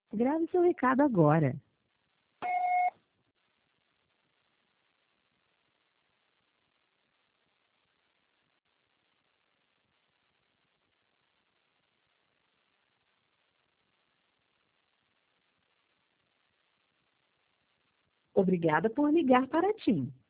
Grave seu recado agora. Obrigada por ligar para a TIM.